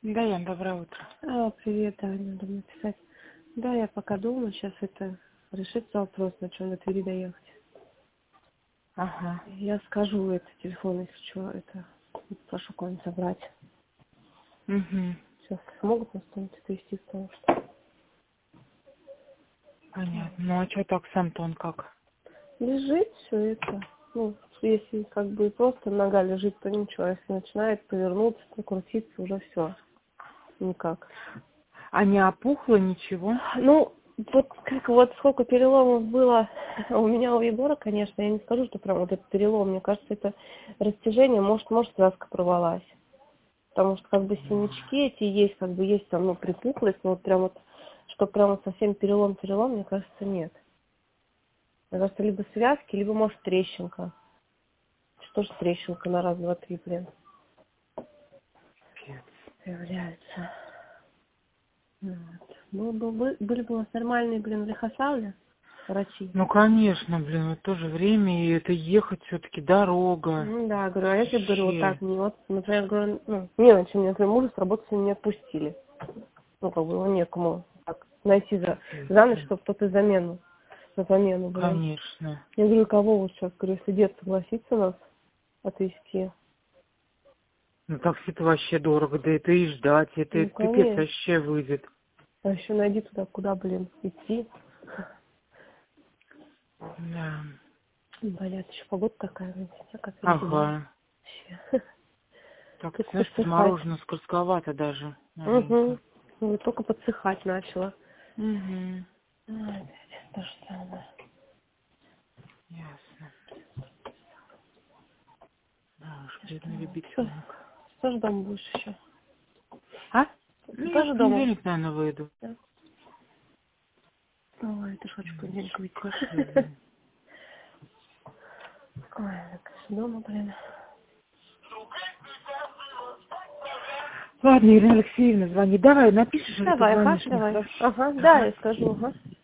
Да, Ян, доброе утро. Привет, да, надо написать. Да, я пока думаю, сейчас решится вопрос, на чем до Твери доехать. Ага. Я скажу телефон, если что, прошу кого-нибудь забрать. Угу. Сейчас смогут нас кто-нибудь отвезти, потому что Понятно. Ну, а что так сам-то как? лежит все если как бы просто нога лежит, то ничего, если начинает повернуться, крутиться, уже все, никак. А не опухло ничего? Ну, вот сколько переломов было у меня, у Егора, конечно, я не скажу, что прям вот этот перелом, мне кажется, это растяжение, может связка порвалась. Потому что как бы синячки эти есть, как бы есть там, припухлость, но вот прям вот, что прям вот совсем перелом, мне кажется, нет. Мне кажется, либо связки, либо, может, трещинка. Что ж трещинка на раз, два, три, блин, появляется. Вот. Были бы у нас нормальные, блин, в Лихославле врачи. Ну, конечно, блин, в то же время и это ехать все-таки дорога. Ну да, говорю, а если, говорю, вот Вообще. так, например, говорю, не на чем, например, мужа с работы сегодня не отпустили. Как бы его некому так найти за ночь, чтобы кто-то на замену, блин. Конечно. Я говорю, кого вот сейчас, говорю, если дед согласится нас отвезти. Ну, такси-то вообще дорого, да это и ждать, это Ну, пипец конечно. вообще выйдет. А еще найди туда, куда, блин, идти. Да. Блядь, еще погода такая, блин, как перекидает. Ага. Вообще. Так, Только знаешь, подсыхать. подморожено, скользковато даже Угу. маленько. Ну, только подсыхать начала. Угу. Ай, то же самое. Ясно. Да уж, бедный Что, ребятенок. что ж дома будешь еще? А? Ну, Ты я в тоже дома? понедельник, наверное, выйду. Да. Ой, я тоже хочу в понедельник выйти. Кашель, блин. Ой, я, конечно, дома, блин. Ладно, Ирина Алексеевна, звони. Давай, напишешь или Давай, ага, позвонишь мне, давай. хорошо? Ага, да, Ага. я скажу, ага.